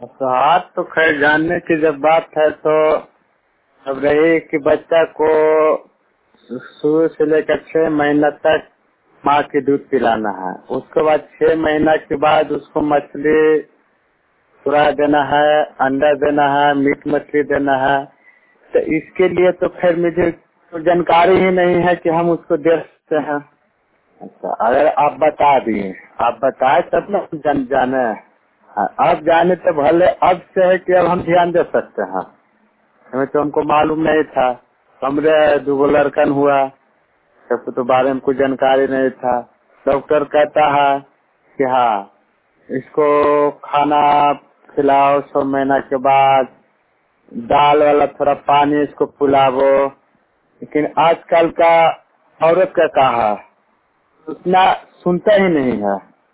स्वाद तो खैर जानने की जब बात है तो अब रही कि बच्चा को शुरू से लेकर 6 महीना तक माँ की दूध पिलाना है। उसके बाद 6 महीना के बाद उसको मछली खुरा देना है, अंडा देना है, मीट मछली देना है। तो इसके लिए तो खैर मुझे तो जानकारी ही नहीं है कि हम उसको दे सकते हैं। अच्छा, अगर आप बता दिए, आप बताए तब ना हम जाने। हाँ, अब जाने तो भले अब से है कि अब हम ध्यान दे सकते हैं। हमें तो हमको मालूम नहीं था। हमरे 2 लड़कन हुआ, सबको तो बारे में कुछ जानकारी नहीं था। डॉक्टर कहता है कि हाँ इसको खाना खिलाओ 6 महीना के बाद, दाल वाला थोड़ा पानी इसको पिलावो। लेकिन आजकल का औरत का कहा उतना सुनता ही नहीं है।